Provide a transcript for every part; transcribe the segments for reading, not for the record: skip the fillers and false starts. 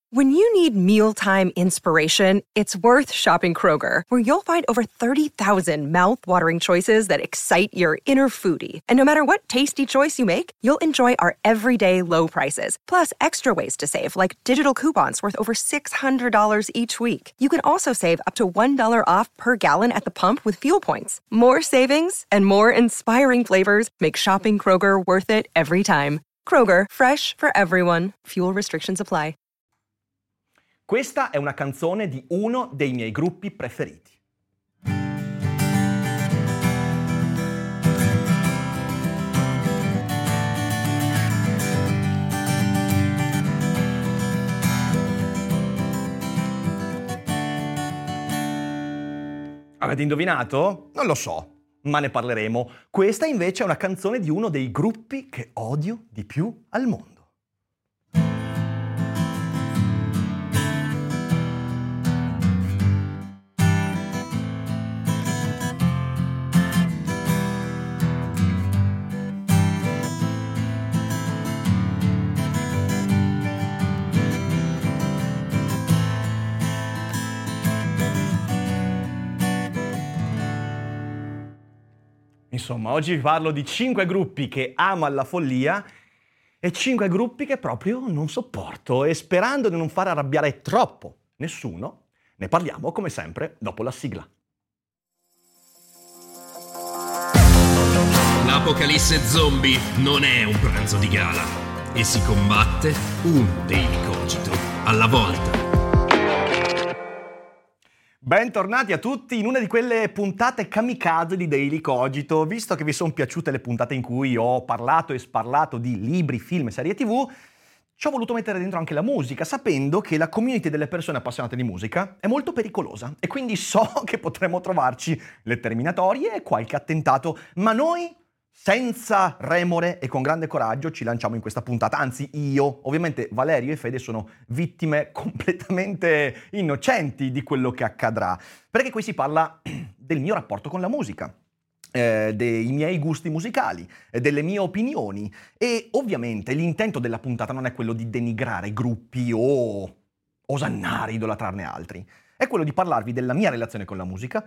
When you need mealtime inspiration, it's worth shopping Kroger, where you'll find over 30,000 mouth-watering choices that excite your inner foodie. And no matter what tasty choice you make, you'll enjoy our everyday low prices, plus extra ways to save, like digital coupons worth over $600 each week. You can also save up to $1 off per gallon at the pump with fuel points. More savings and more inspiring flavors make shopping Kroger worth it every time. Kroger, fresh for everyone. Fuel restrictions apply. Questa è una canzone di uno dei miei gruppi preferiti. Avete indovinato? Non lo so, ma ne parleremo. Questa invece è una canzone di uno dei gruppi che odio di più al mondo. Insomma, oggi vi parlo di 5 gruppi che amo alla follia e 5 gruppi che proprio non sopporto, e sperando di non far arrabbiare troppo nessuno, ne parliamo come sempre dopo la sigla. L'apocalisse zombie non è un pranzo di gala e si combatte un Daily Cogito alla volta. Bentornati a tutti in una di quelle puntate kamikaze di Daily Cogito. Visto che vi sono piaciute le puntate in cui ho parlato e sparlato di libri, film e serie TV, ci ho voluto mettere dentro anche la musica, sapendo che la community delle persone appassionate di musica è molto pericolosa e quindi so che potremmo trovarci le terminatorie e qualche attentato, ma noi, senza remore e con grande coraggio, ci lanciamo in questa puntata. Anzi, io, ovviamente Valerio e Fede sono vittime completamente innocenti di quello che accadrà, perché qui si parla del mio rapporto con la musica, dei miei gusti musicali, delle mie opinioni, e ovviamente l'intento della puntata non è quello di denigrare gruppi o osannare, idolatrarne altri, è quello di parlarvi della mia relazione con la musica.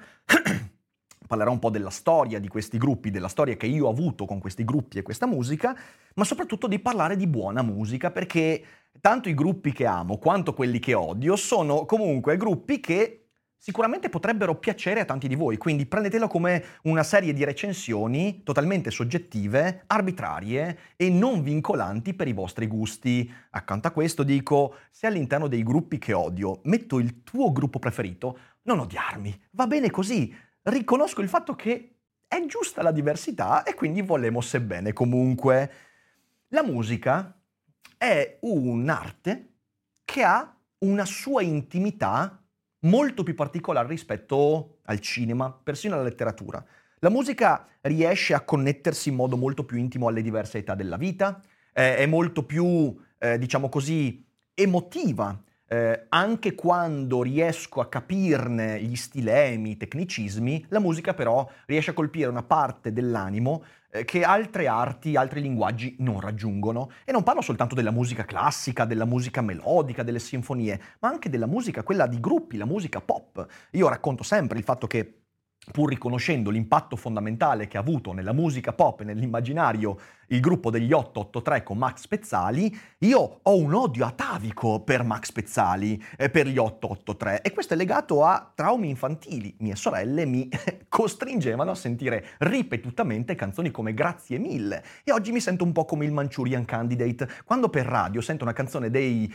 Parlerò un po' della storia di questi gruppi, della storia che io ho avuto con questi gruppi e questa musica, ma soprattutto di parlare di buona musica, perché tanto i gruppi che amo quanto quelli che odio sono comunque gruppi che sicuramente potrebbero piacere a tanti di voi, quindi prendetelo come una serie di recensioni totalmente soggettive, arbitrarie e non vincolanti per i vostri gusti. Accanto a questo dico, se all'interno dei gruppi che odio metto il tuo gruppo preferito, non odiarmi, va bene così. Riconosco il fatto che è giusta la diversità e quindi volemos bene comunque. La musica è un'arte che ha una sua intimità molto più particolare rispetto al cinema, persino alla letteratura. La musica riesce a connettersi in modo molto più intimo alle diverse età della vita, è molto più, diciamo così, emotiva. Anche quando riesco a capirne gli stilemi, i tecnicismi, la musica però riesce a colpire una parte dell'animo che altre arti, altri linguaggi non raggiungono. E non parlo soltanto della musica classica, della musica melodica, delle sinfonie, ma anche della musica, quella di gruppi, la musica pop. Io racconto sempre il fatto che, pur riconoscendo l'impatto fondamentale che ha avuto nella musica pop e nell'immaginario il gruppo degli 883 con Max Pezzali, io ho un odio atavico per Max Pezzali e per gli 883, e questo è legato a traumi infantili. Mie sorelle mi costringevano a sentire ripetutamente canzoni come Grazie mille, e oggi mi sento un po' come il Manchurian Candidate. Quando per radio sento una canzone degli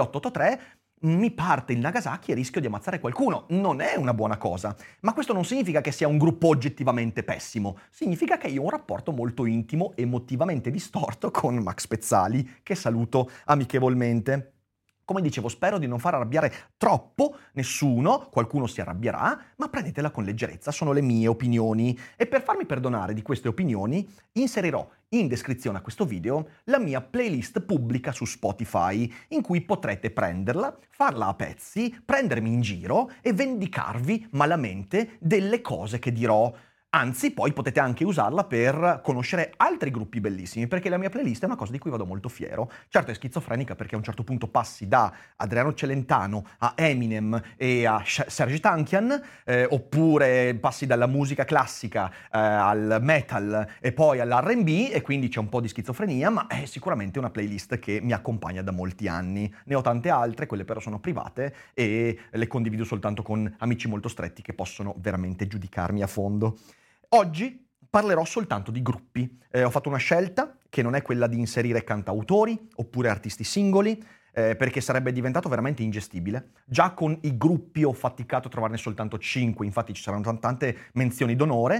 883 mi parte il Nagasaki e rischio di ammazzare qualcuno. Non è una buona cosa, ma questo non significa che sia un gruppo oggettivamente pessimo, significa che io ho un rapporto molto intimo, emotivamente distorto con Max Pezzali, che saluto amichevolmente. Come dicevo, spero di non far arrabbiare troppo nessuno, qualcuno si arrabbierà, ma prendetela con leggerezza, sono le mie opinioni. E per farmi perdonare di queste opinioni, inserirò in descrizione a questo video la mia playlist pubblica su Spotify, in cui potrete prenderla, farla a pezzi, prendermi in giro e vendicarvi malamente delle cose che dirò. Anzi, poi potete anche usarla per conoscere altri gruppi bellissimi, perché la mia playlist è una cosa di cui vado molto fiero. Certo è schizofrenica perché a un certo punto passi da Adriano Celentano a Eminem e a Serj Tankian, oppure passi dalla musica classica al metal e poi all'R&B, e quindi c'è un po' di schizofrenia, ma è sicuramente una playlist che mi accompagna da molti anni. Ne ho tante altre, quelle però sono private e le condivido soltanto con amici molto stretti che possono veramente giudicarmi a fondo. Oggi parlerò soltanto di gruppi. Ho fatto una scelta che non è quella di inserire cantautori oppure artisti singoli, perché sarebbe diventato veramente ingestibile. Già con i gruppi ho faticato a trovarne soltanto 5, infatti ci saranno tante menzioni d'onore,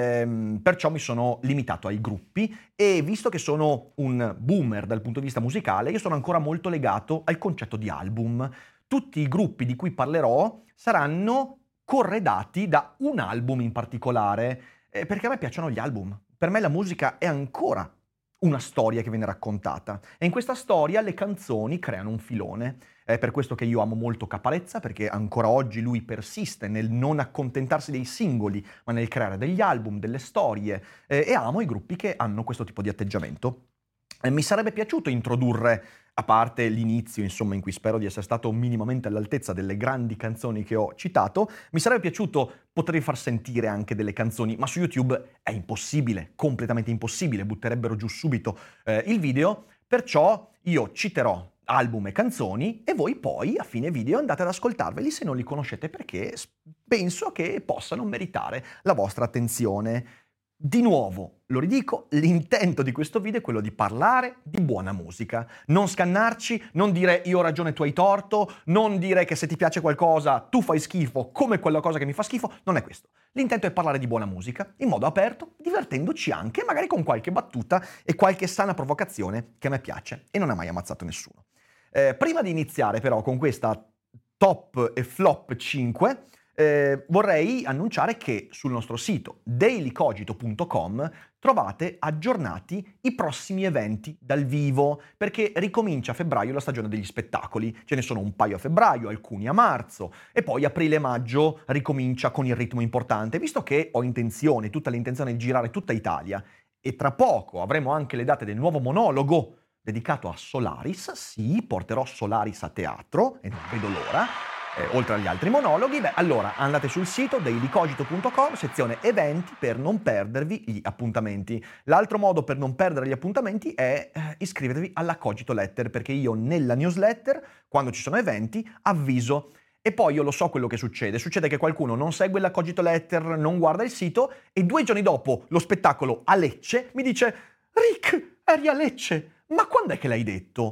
perciò mi sono limitato ai gruppi, e visto che sono un boomer dal punto di vista musicale, io sono ancora molto legato al concetto di album. Tutti i gruppi di cui parlerò saranno corredati da un album in particolare, perché a me piacciono gli album. Per me la musica è ancora una storia che viene raccontata, e in questa storia le canzoni creano un filone. È per questo che io amo molto Caparezza, perché ancora oggi lui persiste nel non accontentarsi dei singoli, ma nel creare degli album, delle storie, e amo i gruppi che hanno questo tipo di atteggiamento. Mi sarebbe piaciuto introdurre, a parte l'inizio, insomma, in cui spero di essere stato minimamente all'altezza delle grandi canzoni che ho citato, mi sarebbe piaciuto potervi far sentire anche delle canzoni, ma su YouTube è impossibile, completamente impossibile, butterebbero giù subito il video, perciò io citerò album e canzoni e voi poi a fine video andate ad ascoltarveli se non li conoscete, perché penso che possano meritare la vostra attenzione. Di nuovo, lo ridico, l'intento di questo video è quello di parlare di buona musica. Non scannarci, non dire io ho ragione, tu hai torto, non dire che se ti piace qualcosa tu fai schifo come quella cosa che mi fa schifo, non è questo. L'intento è parlare di buona musica, in modo aperto, divertendoci anche, magari con qualche battuta e qualche sana provocazione che a me piace e non ha mai ammazzato nessuno. Prima di iniziare però con questa top e flop 5, vorrei annunciare che sul nostro sito dailycogito.com trovate aggiornati i prossimi eventi dal vivo, perché ricomincia a febbraio la stagione degli spettacoli. Ce ne sono un paio a febbraio, alcuni a marzo, e poi aprile e maggio ricomincia con il ritmo importante, visto che ho intenzione, tutta l'intenzione di girare tutta Italia, e tra poco avremo anche le date del nuovo monologo dedicato a Solaris. Sì, porterò Solaris a teatro e non vedo l'ora. Oltre agli altri monologhi, allora andate sul sito dailycogito.com, sezione eventi, per non perdervi gli appuntamenti. L'altro modo per non perdere gli appuntamenti è iscrivervi alla Cogito Letter, perché io nella newsletter, quando ci sono eventi, avviso. E poi io lo so quello che succede. Succede che qualcuno non segue la Cogito Letter, non guarda il sito, e 2 giorni dopo lo spettacolo a Lecce mi dice: Rick, eri a Lecce, ma quando è che l'hai detto?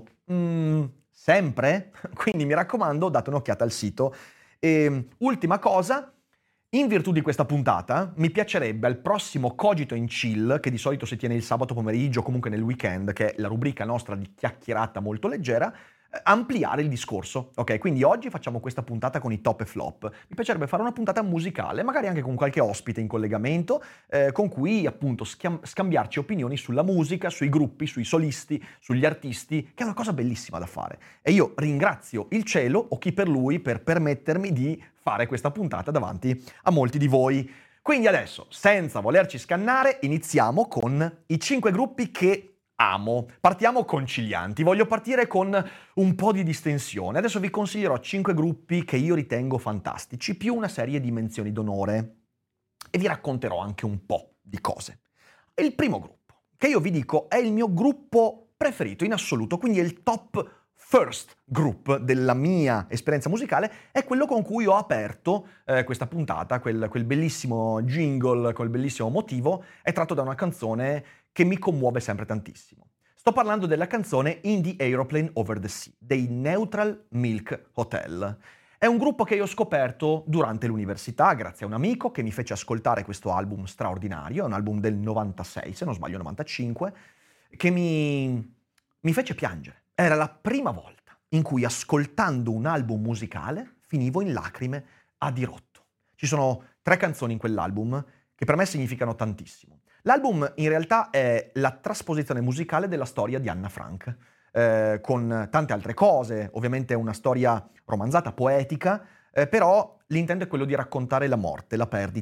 Sempre? Quindi mi raccomando, date un'occhiata al sito. E ultima cosa, in virtù di questa puntata, mi piacerebbe al prossimo Cogito in Chill, che di solito si tiene il sabato pomeriggio o comunque nel weekend, che è la rubrica nostra di chiacchierata molto leggera, ampliare il discorso, ok? Quindi oggi facciamo questa puntata con i top e flop. Mi piacerebbe fare una puntata musicale, magari anche con qualche ospite in collegamento, con cui appunto scambiarci opinioni sulla musica, sui gruppi, sui solisti, sugli artisti, che è una cosa bellissima da fare. E io ringrazio il cielo, o chi per lui, per permettermi di fare questa puntata davanti a molti di voi. Quindi adesso, senza volerci scannare, iniziamo con i 5 gruppi che amo. Partiamo concilianti. Voglio partire con un po' di distensione. Adesso vi consiglierò 5 gruppi che io ritengo fantastici, più una serie di menzioni d'onore, e vi racconterò anche un po' di cose. Il primo gruppo, che io vi dico è il mio gruppo preferito in assoluto, quindi è il top first group della mia esperienza musicale, è quello con cui ho aperto questa puntata. Quel bellissimo jingle, quel bellissimo motivo è tratto da una canzone che mi commuove sempre tantissimo. Sto parlando della canzone In the Aeroplane Over the Sea, dei Neutral Milk Hotel. È un gruppo che io ho scoperto durante l'università, grazie a un amico che mi fece ascoltare questo album straordinario, è un album del 96, se non sbaglio 95, che mi fece piangere. Era la prima volta in cui, ascoltando un album musicale, finivo in lacrime a dirotto. Ci sono 3 canzoni in quell'album che per me significano tantissimo. L'album in realtà è la trasposizione musicale della storia di Anna Frank, con tante altre cose. Ovviamente è una storia romanzata, poetica, però l'intento è quello di raccontare la morte, la perdita,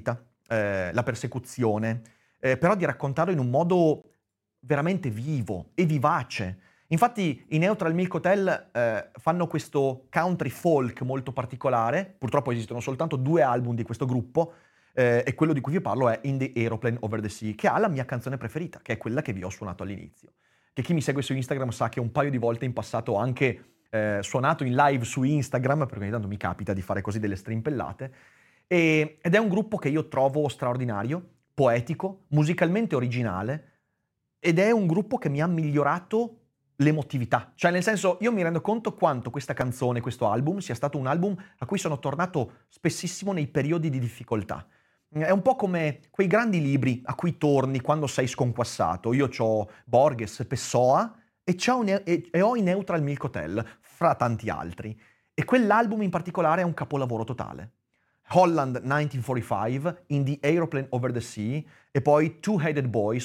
la persecuzione, però di raccontarlo in un modo veramente vivo e vivace. Infatti i Neutral Milk Hotel fanno questo country folk molto particolare, purtroppo esistono soltanto 2 album di questo gruppo, e quello di cui vi parlo è In the Aeroplane Over the Sea, che ha la mia canzone preferita, che è quella che vi ho suonato all'inizio. Che chi mi segue su Instagram sa che un paio di volte in passato ho anche suonato in live su Instagram, perché ogni tanto mi capita di fare così delle strimpellate, ed è un gruppo che io trovo straordinario, poetico, musicalmente originale, ed è un gruppo che mi ha migliorato l'emotività. Cioè, nel senso, io mi rendo conto quanto questa canzone, questo album, sia stato un album a cui sono tornato spessissimo nei periodi di difficoltà. È un po' come quei grandi libri a cui torni quando sei sconquassato. Io ho Borges, Pessoa e ho i Neutral Milk Hotel, fra tanti altri. E quell'album in particolare è un capolavoro totale. Holland 1945, In the Aeroplane Over the Sea e poi Two-Headed Boy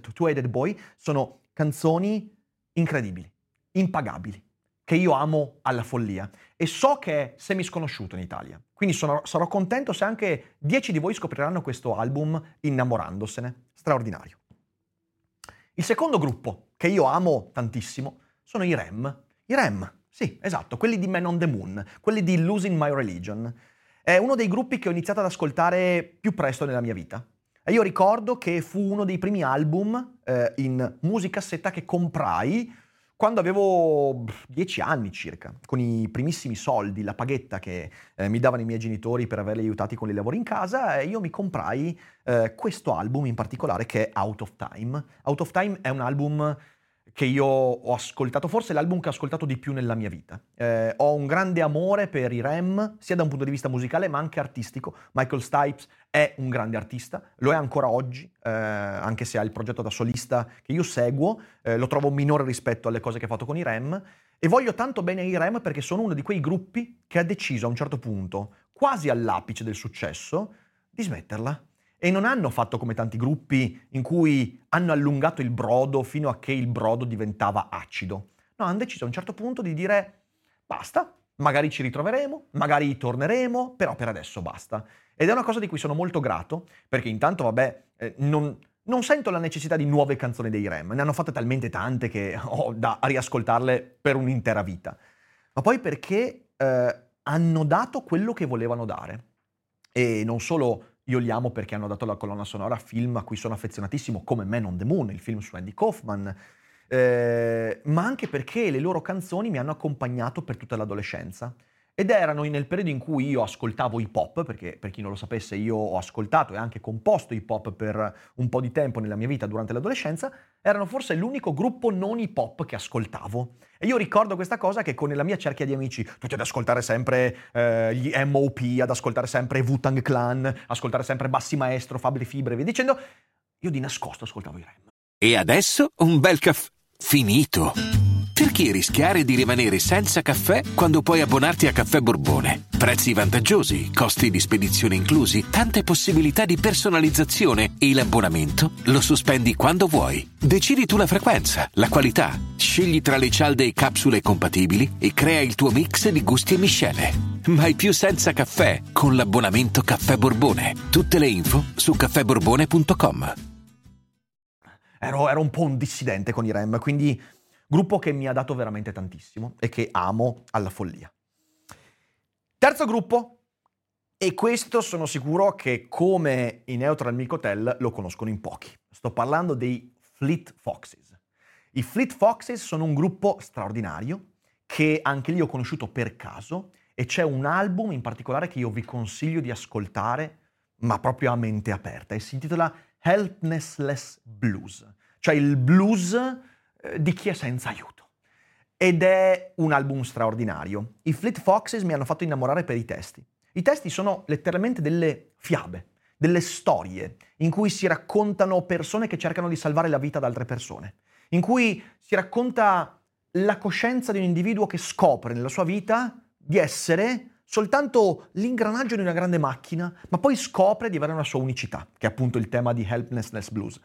sono canzoni incredibili, impagabili, che io amo alla follia e so che è semisconosciuto in Italia. Quindi sarò contento se anche 10 di voi scopriranno questo album innamorandosene. Straordinario. Il secondo gruppo che io amo tantissimo sono i REM. I REM, sì, esatto, quelli di Man on the Moon, quelli di Losing My Religion. È uno dei gruppi che ho iniziato ad ascoltare più presto nella mia vita. E io ricordo che fu uno dei primi album in musicassetta che comprai quando avevo 10 anni circa, con i primissimi soldi, la paghetta che mi davano i miei genitori per averli aiutati con i lavori in casa, e io mi comprai questo album in particolare che è Out of Time. Out of Time è un album che io ho ascoltato, forse è l'album che ho ascoltato di più nella mia vita. Ho un grande amore per i REM, sia da un punto di vista musicale ma anche artistico. Michael Stipe è un grande artista, lo è ancora oggi, anche se ha il progetto da solista che io seguo, lo trovo minore rispetto alle cose che ha fatto con i REM, e voglio tanto bene ai REM perché sono uno di quei gruppi che ha deciso a un certo punto, quasi all'apice del successo, di smetterla. E non hanno fatto come tanti gruppi in cui hanno allungato il brodo fino a che il brodo diventava acido. No, hanno deciso a un certo punto di dire basta, magari ci ritroveremo, magari torneremo, però per adesso basta. Ed è una cosa di cui sono molto grato, perché intanto, non sento la necessità di nuove canzoni dei REM, ne hanno fatte talmente tante che ho da riascoltarle per un'intera vita. Ma poi perché hanno dato quello che volevano dare. E non solo io li amo perché hanno dato la colonna sonora a film a cui sono affezionatissimo, come Man on the Moon, il film su Andy Kaufman, ma anche perché le loro canzoni mi hanno accompagnato per tutta l'adolescenza. Ed erano nel periodo in cui io ascoltavo hip hop, perché per chi non lo sapesse io ho ascoltato e anche composto hip hop per un po' di tempo nella mia vita durante l'adolescenza, erano forse l'unico gruppo non hip hop che ascoltavo. E io ricordo questa cosa che con la mia cerchia di amici, tutti ad ascoltare sempre gli M.O.P., ad ascoltare sempre Wu-Tang Clan, ascoltare sempre Bassi Maestro, Fabri Fibra e via dicendo, io di nascosto ascoltavo i REM. E adesso un bel caffè finito. Perché rischiare di rimanere senza caffè quando puoi abbonarti a Caffè Borbone? Prezzi vantaggiosi, costi di spedizione inclusi, tante possibilità di personalizzazione e l'abbonamento lo sospendi quando vuoi. Decidi tu la frequenza, la qualità, scegli tra le cialde e capsule compatibili e crea il tuo mix di gusti e miscele. Mai più senza caffè con l'abbonamento Caffè Borbone. Tutte le info su caffèborbone.com. Ero un po' un dissidente con i REM, quindi gruppo che mi ha dato veramente tantissimo e che amo alla follia. Terzo gruppo, e questo sono sicuro che come i Neutral Milk Hotel lo conoscono in pochi. Sto parlando dei Fleet Foxes. I Fleet Foxes sono un gruppo straordinario che anche lì ho conosciuto per caso, e c'è un album in particolare che io vi consiglio di ascoltare, ma proprio a mente aperta, e si intitola Helpless Blues, cioè il blues di chi è senza aiuto. Ed è un album straordinario. I Fleet Foxes mi hanno fatto innamorare per i testi. I testi sono letteralmente delle fiabe, delle storie, in cui si raccontano persone che cercano di salvare la vita ad altre persone, in cui si racconta la coscienza di un individuo che scopre nella sua vita di essere soltanto l'ingranaggio di una grande macchina, ma poi scopre di avere una sua unicità, che è appunto il tema di Helpless Blues.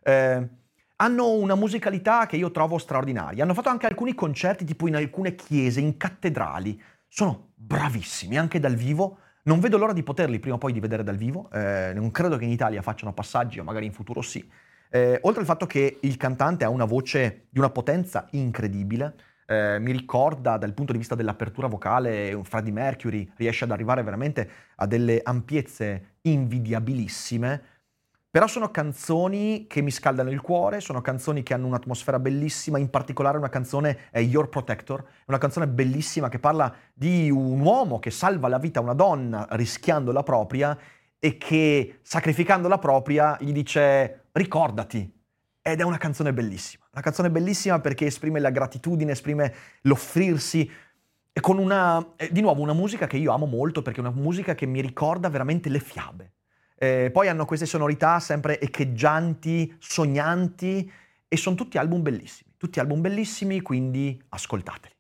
Hanno una musicalità che io trovo straordinaria. Hanno fatto anche alcuni concerti tipo in alcune chiese, in cattedrali. Sono bravissimi, anche dal vivo Non vedo l'ora di poterli prima o poi di vedere dal vivo, non credo che in Italia facciano passaggi, o magari in futuro sì. Oltre al fatto che il cantante ha una voce di una potenza incredibile, mi ricorda dal punto di vista dell'apertura vocale un Freddie Mercury, riesce ad arrivare veramente a delle ampiezze invidiabilissime, però sono canzoni che mi scaldano il cuore, sono canzoni che hanno un'atmosfera bellissima, in particolare una canzone è Your Protector, una canzone bellissima che parla di un uomo che salva la vita a una donna rischiando la propria e che sacrificando la propria gli dice ricordati. Ed è una canzone bellissima perché esprime la gratitudine, esprime l'offrirsi, e con di nuovo una musica che io amo molto perché è una musica che mi ricorda veramente le fiabe. Poi hanno queste sonorità sempre echeggianti, sognanti, e sono tutti album bellissimi, quindi ascoltateli.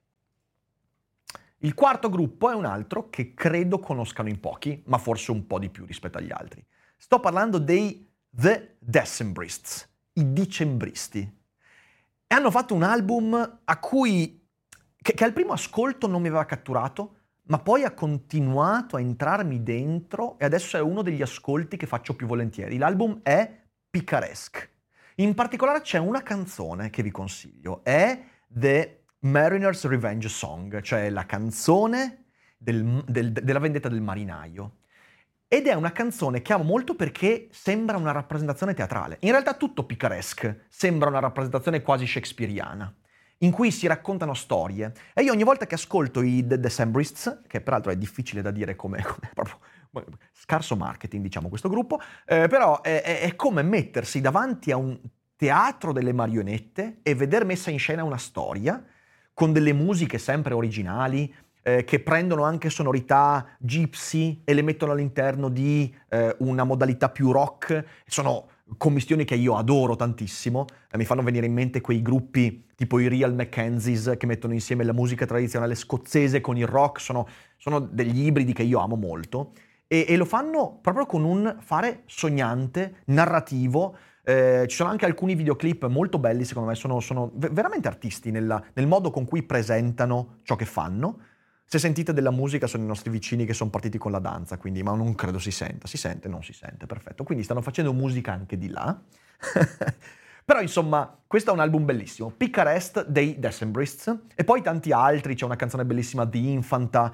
Il quarto gruppo è un altro che credo conoscano in pochi, ma forse un po' di più rispetto agli altri. Sto parlando dei The Decembrists, i dicembristi. E hanno fatto un album che al primo ascolto non mi aveva catturato, ma poi ha continuato a entrarmi dentro e adesso è uno degli ascolti che faccio più volentieri. L'album è Picaresque. In particolare c'è una canzone che vi consiglio, è The Mariner's Revenge Song, cioè la canzone della vendetta del marinaio. Ed è una canzone che amo molto perché sembra una rappresentazione teatrale. In realtà tutto Picaresque sembra una rappresentazione quasi shakespeariana, in cui si raccontano storie. E io ogni volta che ascolto i The Decembrists, che peraltro è difficile da dire come proprio scarso marketing, diciamo, questo gruppo, però è come mettersi davanti a un teatro delle marionette e veder messa in scena una storia, con delle musiche sempre originali, che prendono anche sonorità gypsy e le mettono all'interno di una modalità più rock. Sono commistioni che io adoro tantissimo, mi fanno venire in mente quei gruppi tipo i Real Mackenzies che mettono insieme la musica tradizionale scozzese con il rock, sono degli ibridi che io amo molto e lo fanno proprio con un fare sognante, narrativo. Ci sono anche alcuni videoclip molto belli, secondo me, sono veramente artisti nel modo con cui presentano ciò che fanno. Se sentite della musica sono i nostri vicini che sono partiti con la danza, quindi, ma non credo si senta. Si sente? Non si sente, perfetto. Quindi stanno facendo musica anche di là. Però insomma, questo è un album bellissimo, Picaresque dei Decembrists, e poi tanti altri, c'è una canzone bellissima di Infanta,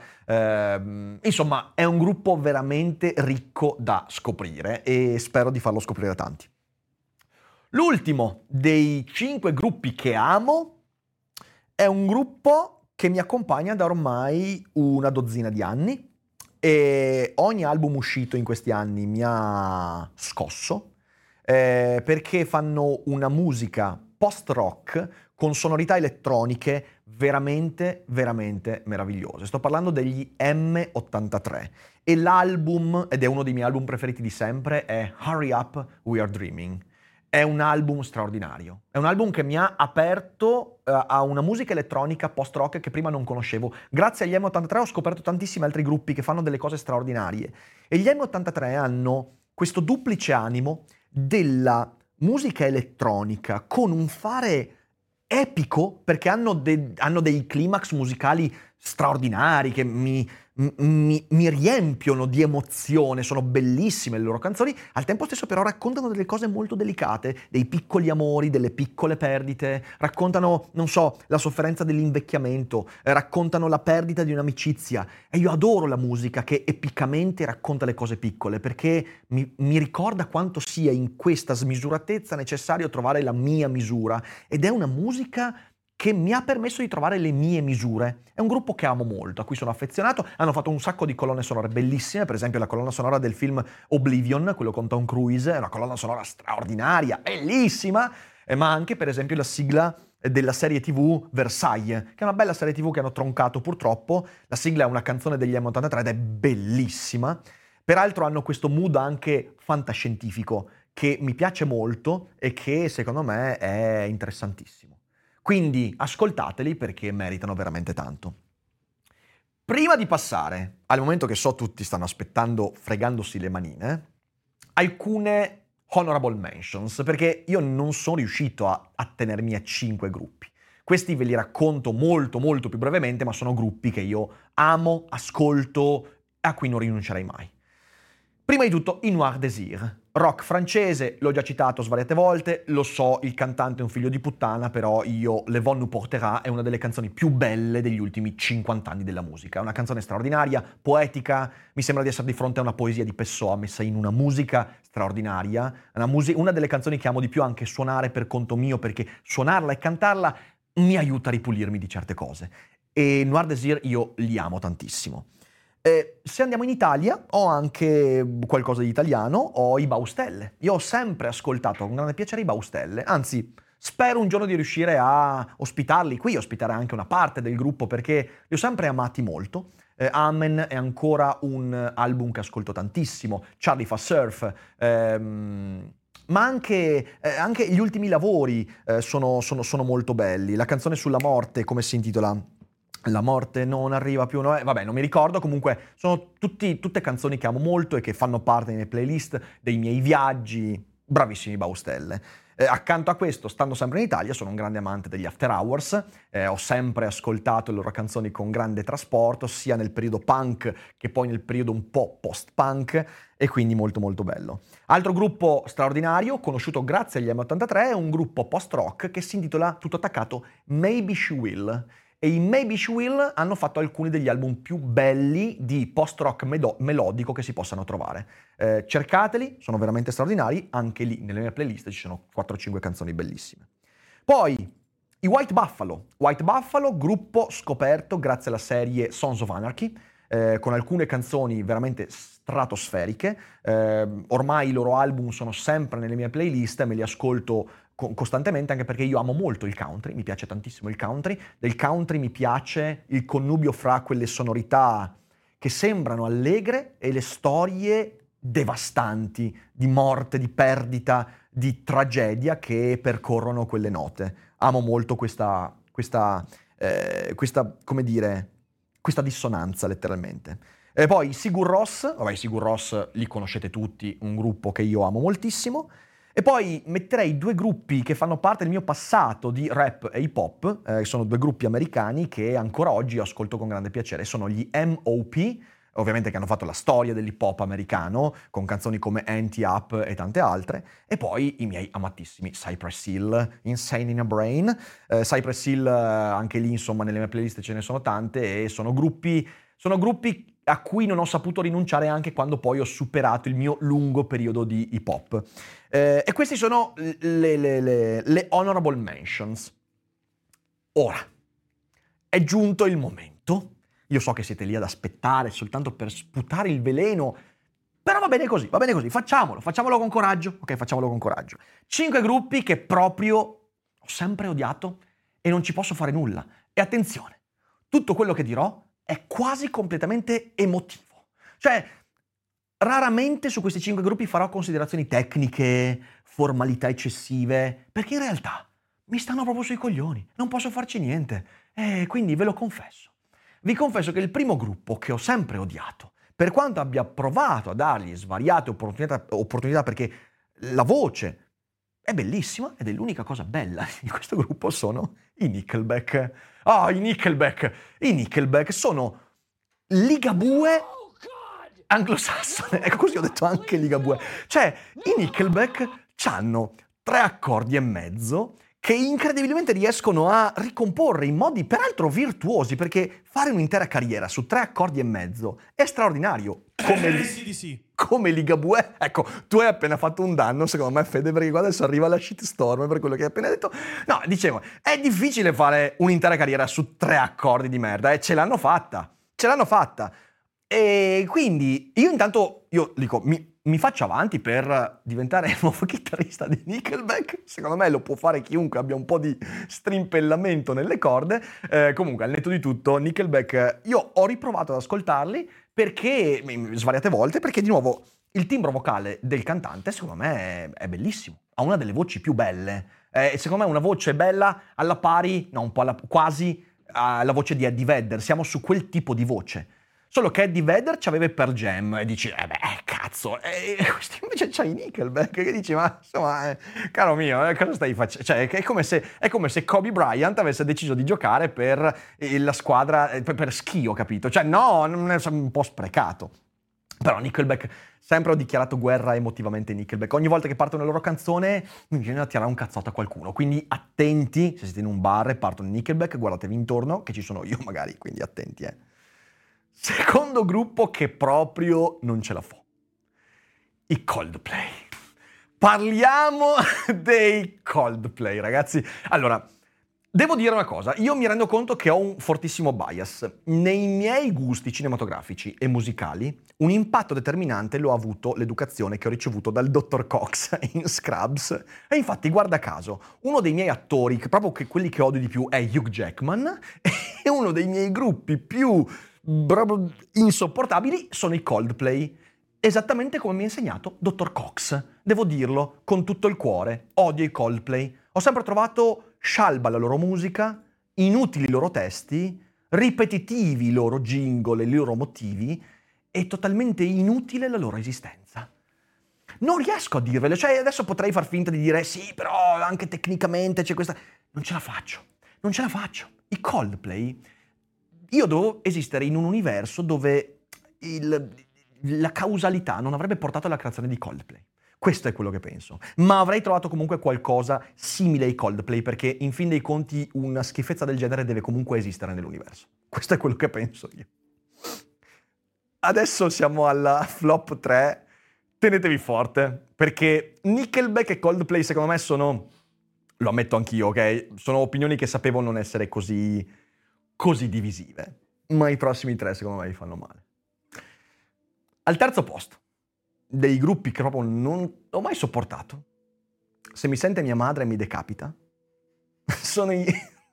insomma è un gruppo veramente ricco da scoprire e spero di farlo scoprire a tanti. L'ultimo dei 5 gruppi che amo è un gruppo che mi accompagna da ormai una dozzina di anni e ogni album uscito in questi anni mi ha scosso, perché fanno una musica post-rock con sonorità elettroniche veramente, veramente meravigliose. Sto parlando degli M83 e l'album, ed è uno dei miei album preferiti di sempre, è Hurry Up, We Are Dreaming. È un album straordinario, è un album che mi ha aperto a una musica elettronica post-rock che prima non conoscevo. Grazie agli M83 ho scoperto tantissimi altri gruppi che fanno delle cose straordinarie e gli M83 hanno questo duplice animo della musica elettronica con un fare epico, perché hanno dei climax musicali straordinari che mi riempiono di emozione, sono bellissime le loro canzoni, al tempo stesso però raccontano delle cose molto delicate, dei piccoli amori, delle piccole perdite, raccontano, non so, la sofferenza dell'invecchiamento, raccontano la perdita di un'amicizia, e io adoro la musica che epicamente racconta le cose piccole, perché mi ricorda quanto sia in questa smisuratezza necessario trovare la mia misura, ed è una musica che mi ha permesso di trovare le mie misure. È un gruppo che amo molto, a cui sono affezionato, hanno fatto un sacco di colonne sonore bellissime, per esempio la colonna sonora del film Oblivion, quello con Tom Cruise, è una colonna sonora straordinaria, bellissima, ma anche per esempio la sigla della serie TV Versailles, che è una bella serie TV che hanno troncato purtroppo. La sigla è una canzone degli M83 ed è bellissima. Peraltro hanno questo mood anche fantascientifico che mi piace molto e che secondo me è interessantissimo. Quindi ascoltateli perché meritano veramente tanto. Prima di passare al momento che so tutti stanno aspettando fregandosi le manine, alcune honorable mentions, perché io non sono riuscito a tenermi a 5 gruppi. Questi ve li racconto molto molto più brevemente, ma sono gruppi che io amo, ascolto a cui non rinuncerei mai. Prima di tutto, i Noir Désir, rock francese, l'ho già citato svariate volte, lo so, il cantante è un figlio di puttana, però Le Vent nous portera è una delle canzoni più belle degli ultimi 50 anni della musica. È una canzone straordinaria, poetica, mi sembra di essere di fronte a una poesia di Pessoa messa in una musica straordinaria, una delle canzoni che amo di più anche suonare per conto mio, perché suonarla e cantarla mi aiuta a ripulirmi di certe cose. E Noir Désir io li amo tantissimo. Se andiamo in Italia, ho anche qualcosa di italiano, ho i Baustelle. Io ho sempre ascoltato con grande piacere i Baustelle, anzi, spero un giorno di riuscire a ospitarli qui, ospitare anche una parte del gruppo, perché li ho sempre amati molto. Amen è ancora un album che ascolto tantissimo, Charlie fa surf, ma anche gli ultimi lavori sono molto belli. La canzone sulla morte, come si intitola? La morte non arriva più, no? Vabbè, non mi ricordo, comunque sono tutte canzoni che amo molto e che fanno parte delle mie playlist, dei miei viaggi, bravissimi Baustelle. Accanto a questo, stando sempre in Italia, sono un grande amante degli After Hours, ho sempre ascoltato le loro canzoni con grande trasporto, sia nel periodo punk che poi nel periodo un po' post-punk, e quindi molto molto bello. Altro gruppo straordinario, conosciuto grazie agli M83, è un gruppo post-rock che si intitola, tutto attaccato, Maybe She Will. E i Maybe She Will hanno fatto alcuni degli album più belli di post-rock melodico che si possano trovare. Cercateli, sono veramente straordinari, anche lì nelle mie playlist ci sono 4-5 canzoni bellissime. Poi i White Buffalo, gruppo scoperto grazie alla serie Sons of Anarchy, con alcune canzoni veramente stratosferiche. Ormai i loro album sono sempre nelle mie playlist, me li ascolto costantemente, anche perché io amo molto il country, mi piace tantissimo il country. Del country mi piace il connubio fra quelle sonorità che sembrano allegre e le storie devastanti di morte, di perdita, di tragedia che percorrono quelle note. Amo molto questa come dire, questa dissonanza letteralmente. E poi i Sigur Rós li conoscete tutti, un gruppo che io amo moltissimo. E poi metterei due gruppi che fanno parte del mio passato di rap e hip hop, sono due gruppi americani che ancora oggi ascolto con grande piacere, sono gli M.O.P., ovviamente che hanno fatto la storia dell'hip hop americano, con canzoni come Ante Up e tante altre, e poi i miei amatissimi Cypress Hill, Insane in a Brain. Cypress Hill, anche lì insomma nelle mie playlist ce ne sono tante, e sono gruppi a cui non ho saputo rinunciare anche quando poi ho superato il mio lungo periodo di hip hop. E questi sono le honorable mentions. Ora, è giunto il momento. Io so che siete lì ad aspettare soltanto per sputare il veleno, però va bene così, facciamolo con coraggio. Ok, facciamolo con coraggio. 5 gruppi che proprio ho sempre odiato e non ci posso fare nulla. E attenzione, tutto quello che dirò è quasi completamente emotivo. Cioè, raramente su questi 5 gruppi farò considerazioni tecniche, formalità eccessive, perché in realtà mi stanno proprio sui coglioni, non posso farci niente. E quindi ve lo confesso. Vi confesso che il primo gruppo che ho sempre odiato, per quanto abbia provato a dargli svariate opportunità perché la voce è bellissima ed è l'unica cosa bella di questo gruppo, sono i Nickelback. I Nickelback sono Ligabue anglosassone. Ecco, così ho detto anche Ligabue. Cioè, i Nickelback hanno 3 accordi e mezzo che incredibilmente riescono a ricomporre in modi peraltro virtuosi, perché fare un'intera carriera su 3 accordi e mezzo è straordinario. Come Ligabue. Ecco, tu hai appena fatto un danno, secondo me, Fede, perché qua adesso arriva la shitstorm per quello che hai appena detto. No, dicevo, è difficile fare un'intera carriera su 3 accordi di merda, e ce l'hanno fatta. E quindi io dico, mi faccio avanti per diventare il nuovo chitarrista di Nickelback. Secondo me lo può fare chiunque abbia un po' di strimpellamento nelle corde. Comunque, al netto di tutto, Nickelback, io ho riprovato ad ascoltarli perché svariate volte, perché di nuovo il timbro vocale del cantante secondo me è bellissimo, ha una delle voci più belle, secondo me una voce bella alla pari, no, un po' quasi alla voce di Eddie Vedder. Siamo su quel tipo di voce. Solo che Eddie Vedder c'aveva Pearl Jam e dici, cazzo. E questo invece c'hai Nickelback che dici, ma insomma, caro mio, cosa stai facendo? Cioè, è come se Kobe Bryant avesse deciso di giocare per la squadra, per Schio, capito? Cioè, no, non è un po' sprecato. Però Nickelback, sempre ho dichiarato guerra emotivamente ai Nickelback. Ogni volta che parte una loro canzone mi viene da tirare un cazzotto a qualcuno. Quindi attenti, se siete in un bar e partono i Nickelback, guardatevi intorno, che ci sono io magari, quindi attenti, Secondo gruppo che proprio non ce la fa. I Coldplay. Parliamo dei Coldplay, ragazzi. Allora, devo dire una cosa, io mi rendo conto che ho un fortissimo bias. Nei miei gusti cinematografici e musicali, un impatto determinante lo ha avuto l'educazione che ho ricevuto dal dottor Cox in Scrubs. E infatti, guarda caso, uno dei miei attori, proprio quelli che odio di più, è Hugh Jackman, e uno dei miei gruppi più insopportabili sono i Coldplay. Esattamente come mi ha insegnato dottor Cox. Devo dirlo, con tutto il cuore, odio i Coldplay. Ho sempre trovato scialba la loro musica, inutili i loro testi, ripetitivi i loro jingle e i loro motivi e totalmente inutile la loro esistenza. Non riesco a dirvelo, cioè adesso potrei far finta di dire sì, però anche tecnicamente c'è questa... Non ce la faccio. I Coldplay, io devo esistere in un universo dove la causalità non avrebbe portato alla creazione di Coldplay. Questo è quello che penso. Ma avrei trovato comunque qualcosa simile ai Coldplay, perché in fin dei conti una schifezza del genere deve comunque esistere nell'universo. Questo è quello che penso io. Adesso siamo alla flop 3. Tenetevi forte, perché Nickelback e Coldplay secondo me sono, lo ammetto anch'io, ok? Sono opinioni che sapevo non essere così divisive. Ma i prossimi 3 secondo me mi fanno male. Al terzo posto, dei gruppi che proprio non ho mai sopportato, se mi sente mia madre mi decapita, sono i... non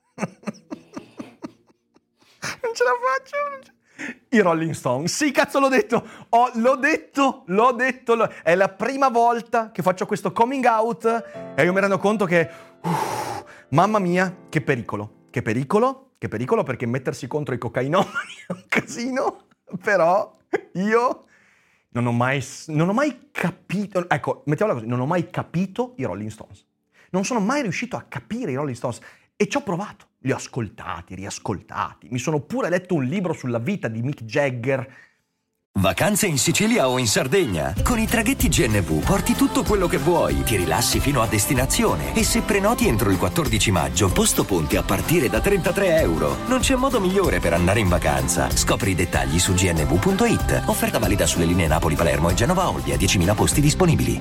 ce la faccio! I Rolling Stones. Sì, cazzo, l'ho detto! L'ho detto! È la prima volta che faccio questo coming out e io mi rendo conto che... mamma mia, che pericolo! Che pericolo perché mettersi contro i cocainomani è un casino, però io... Non ho mai capito, ecco, mettiamola così, non ho mai capito i Rolling Stones. Non sono mai riuscito a capire i Rolling Stones e ci ho provato. Li ho ascoltati, riascoltati. Mi sono pure letto un libro sulla vita di Mick Jagger. Vacanze in Sicilia o in Sardegna? Con i traghetti GNV porti tutto quello che vuoi, ti rilassi fino a destinazione e se prenoti entro il 14 maggio, posto ponti a partire da €33. Non c'è modo migliore per andare in vacanza. Scopri i dettagli su gnv.it. Offerta valida sulle linee Napoli-Palermo e Genova-Olbia, 10.000 posti disponibili.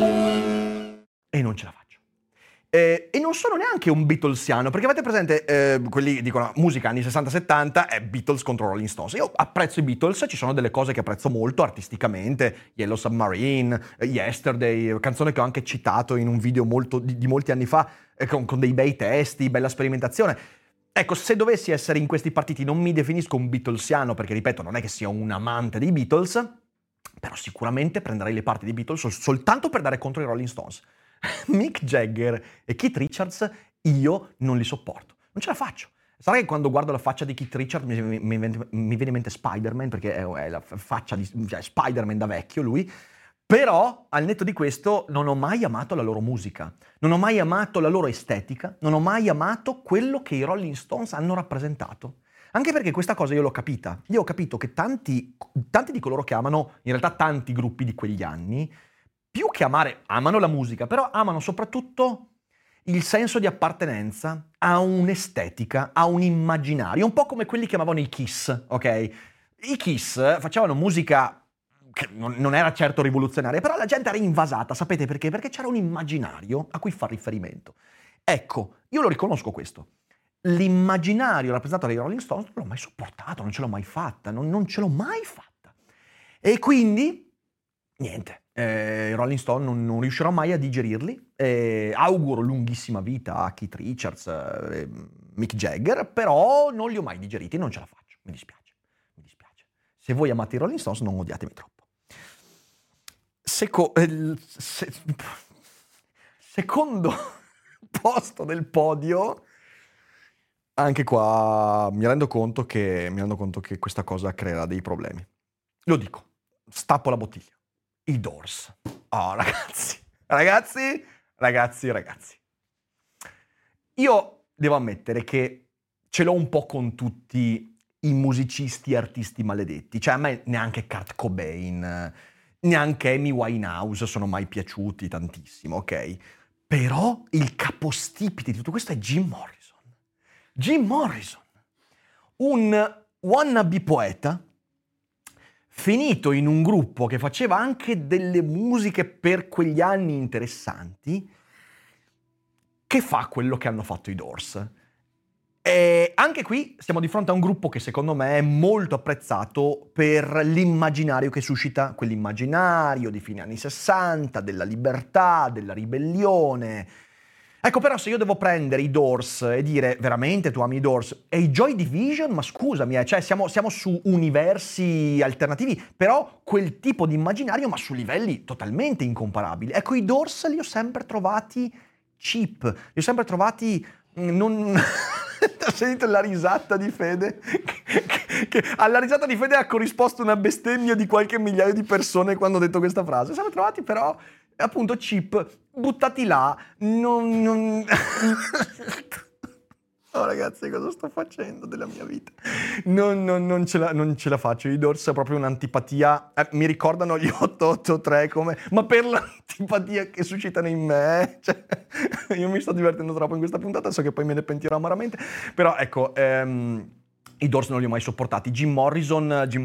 E non ce la faccio. E non sono neanche un Beatlesiano, perché avete presente, quelli dicono musica anni 60-70 è Beatles contro Rolling Stones. Io apprezzo i Beatles, ci sono delle cose che apprezzo molto artisticamente, Yellow Submarine, Yesterday, canzone che ho anche citato in un video di molti anni fa, con dei bei testi, bella sperimentazione. Ecco, se dovessi essere in questi partiti non mi definisco un Beatlesiano, perché ripeto, non è che sia un amante dei Beatles, però sicuramente prenderei le parti dei Beatles soltanto per dare contro i Rolling Stones. Mick Jagger e Keith Richards io non li sopporto, non ce la faccio. Sarà che quando guardo la faccia di Keith Richards mi viene in mente Spider-Man, perché è la faccia di Spider-Man da vecchio lui, però al netto di questo non ho mai amato la loro musica, non ho mai amato la loro estetica, non ho mai amato quello che i Rolling Stones hanno rappresentato. Anche perché questa cosa io l'ho capita. Io ho capito che tanti di coloro che amano, in realtà tanti gruppi di quegli anni, più che amano la musica, però amano soprattutto il senso di appartenenza a un'estetica, a un immaginario, un po' come quelli che amavano i Kiss, ok? I Kiss facevano musica che non era certo rivoluzionaria, però la gente era invasata, sapete perché? Perché c'era un immaginario a cui far riferimento. Ecco, io lo riconosco questo. L'immaginario rappresentato dai Rolling Stones non l'ho mai sopportato, non ce l'ho mai fatta, non ce l'ho mai fatta. E quindi, niente. I Rolling Stone non riuscirò mai a digerirli. Auguro lunghissima vita a Keith Richards, Mick Jagger, però non li ho mai digeriti, non ce la faccio. Mi dispiace. Se voi amate i Rolling Stones, non odiatemi troppo. Secondo posto del podio, anche qua mi rendo conto che questa cosa creerà dei problemi. Lo dico, stappo la bottiglia. i Doors. Oh, ragazzi. Io devo ammettere che ce l'ho un po' con tutti i musicisti e artisti maledetti. Cioè a me neanche Kurt Cobain, neanche Amy Winehouse sono mai piaciuti tantissimo, ok? Però il capostipite di tutto questo è Jim Morrison. Jim Morrison, un wannabe poeta, finito in un gruppo che faceva anche delle musiche per quegli anni interessanti, che fa quello che hanno fatto i Doors. E anche qui siamo di fronte a un gruppo che secondo me è molto apprezzato per l'immaginario che suscita, quell'immaginario di fine anni 60, della libertà, della ribellione. Ecco, però se io devo prendere i Doors e dire veramente tu ami i Doors e i Joy Division, ma scusami, cioè siamo su universi alternativi, però quel tipo di immaginario ma su livelli totalmente incomparabili. Ecco, i Doors li ho sempre trovati cheap, li ho sempre trovati non... Ho sentito la risata di Fede? Che alla risata di Fede ha corrisposto una bestemmia di qualche migliaio di persone quando ho detto questa frase. Siamo trovati però, appunto, cheap, buttati là, non... Oh ragazzi, cosa sto facendo della mia vita? Non ce la faccio. I Doors è proprio un'antipatia. Mi ricordano gli 883 come... Ma per l'antipatia che suscitano in me. Cioè, io mi sto divertendo troppo in questa puntata, so che poi me ne pentirò amaramente. Però ecco, i Doors non li ho mai sopportati. Jim Morrison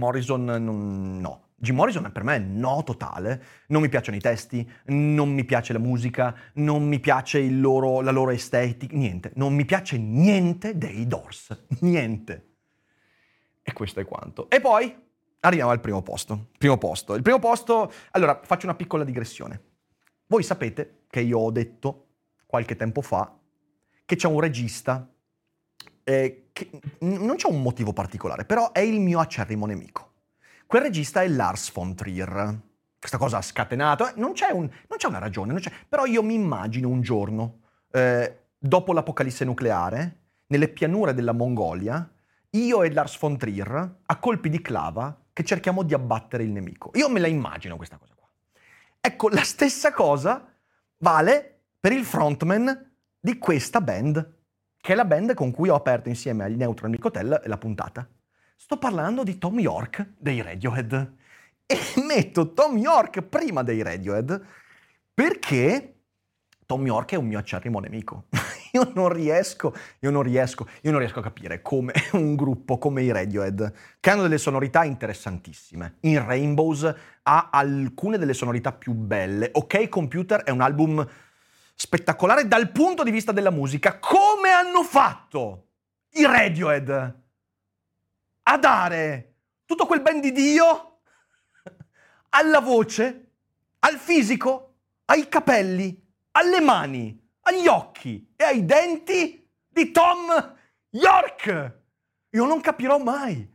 no. Jim Morrison per me è no totale, non mi piacciono i testi, non mi piace la musica, non mi piace la loro estetica, niente, non mi piace niente dei Doors, niente. E questo è quanto. E poi arriviamo al primo posto. Il primo posto, allora faccio una piccola digressione. Voi sapete che io ho detto qualche tempo fa che c'è un regista che non c'è un motivo particolare, però è il mio acerrimo nemico. Quel regista è Lars von Trier. Questa cosa ha scatenato, non c'è una ragione, però io mi immagino un giorno, dopo l'apocalisse nucleare, nelle pianure della Mongolia, io e Lars von Trier, a colpi di clava, che cerchiamo di abbattere il nemico. Io me la immagino questa cosa qua. Ecco, la stessa cosa vale per il frontman di questa band, che è la band con cui ho aperto insieme agli Neutral Milk Hotel la puntata. Sto parlando di Thom Yorke dei Radiohead. E metto Thom Yorke prima dei Radiohead perché Thom Yorke è un mio acerrimo nemico. Io non riesco a capire come un gruppo come i Radiohead, che hanno delle sonorità interessantissime. In Rainbows ha alcune delle sonorità più belle. OK Computer è un album spettacolare dal punto di vista della musica. Come hanno fatto i Radiohead a dare tutto quel ben di Dio alla voce, al fisico, ai capelli, alle mani, agli occhi e ai denti di Thom Yorke? Io non capirò mai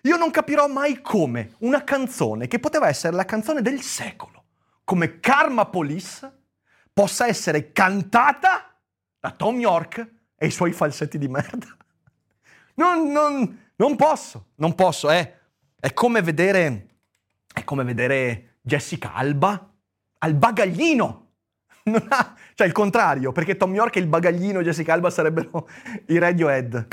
come una canzone che poteva essere la canzone del secolo, come Karma Police, possa essere cantata da Thom Yorke e i suoi falsetti di merda. Non posso, è come vedere Jessica Alba al bagaglino. Cioè il contrario, perché Thom Yorke e il bagaglino e Jessica Alba sarebbero i Radiohead.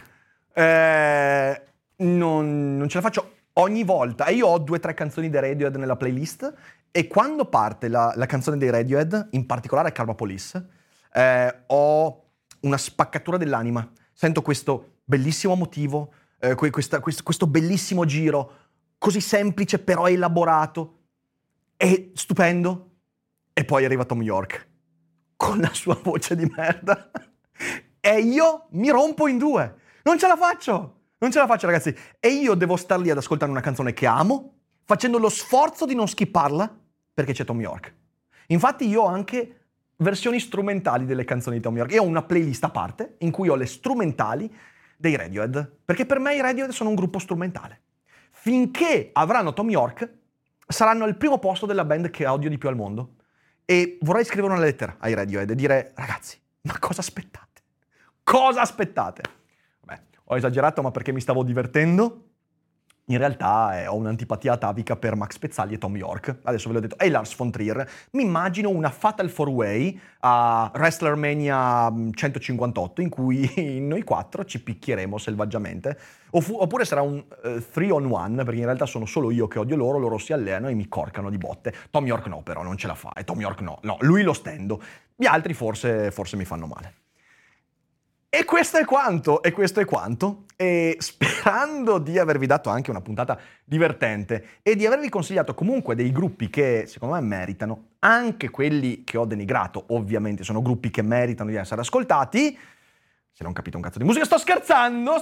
Non ce la faccio ogni volta. E io ho 2 o 3 canzoni dei Radiohead nella playlist e quando parte la canzone dei Radiohead, in particolare Karma Police, ho una spaccatura dell'anima. Sento questo bellissimo motivo, questo bellissimo giro, così semplice però elaborato e stupendo. E poi arriva Thom Yorke con la sua voce di merda e io mi rompo in 2. Non ce la faccio ragazzi. E io devo star lì ad ascoltare una canzone che amo, facendo lo sforzo di non skipparla perché c'è Thom Yorke. Infatti io ho anche versioni strumentali delle canzoni di Thom Yorke. Io ho una playlist a parte in cui ho le strumentali dei Radiohead, perché per me i Radiohead sono un gruppo strumentale. Finché avranno Thom Yorke, saranno al primo posto della band che odio di più al mondo. E vorrei scrivere una lettera ai Radiohead e dire: ragazzi, ma cosa aspettate? Cosa aspettate? Beh, ho esagerato, ma perché mi stavo divertendo. in realtà ho un'antipatia atavica per Max Pezzali e Tom York. Adesso ve l'ho detto. E Lars von Trier. Mi immagino una Fatal 4-Way a WrestleMania 158 in cui noi 4 ci picchieremo selvaggiamente. Oppure sarà un 3-on-1, perché in realtà sono solo io che odio loro si alleano e mi corcano di botte. Tom York no, però, non ce la fa. E Tom York no, lui lo stendo. Gli altri forse mi fanno male. E questo è quanto, e sperando di avervi dato anche una puntata divertente e di avervi consigliato comunque dei gruppi che secondo me meritano, anche quelli che ho denigrato, ovviamente sono gruppi che meritano di essere ascoltati. Se non capite un cazzo di musica, sto scherzando.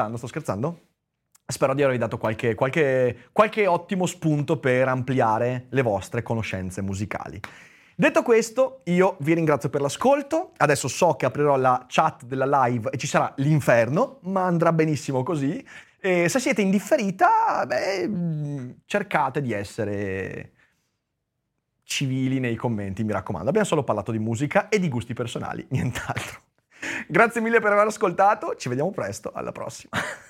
Spero di avervi dato qualche ottimo spunto per ampliare le vostre conoscenze musicali. Detto questo, io vi ringrazio per l'ascolto. Adesso so che aprirò la chat della live e ci sarà l'inferno, ma andrà benissimo così. E se siete in differita, cercate di essere civili nei commenti, mi raccomando. Abbiamo solo parlato di musica e di gusti personali, nient'altro. Grazie mille per aver ascoltato, ci vediamo presto, alla prossima.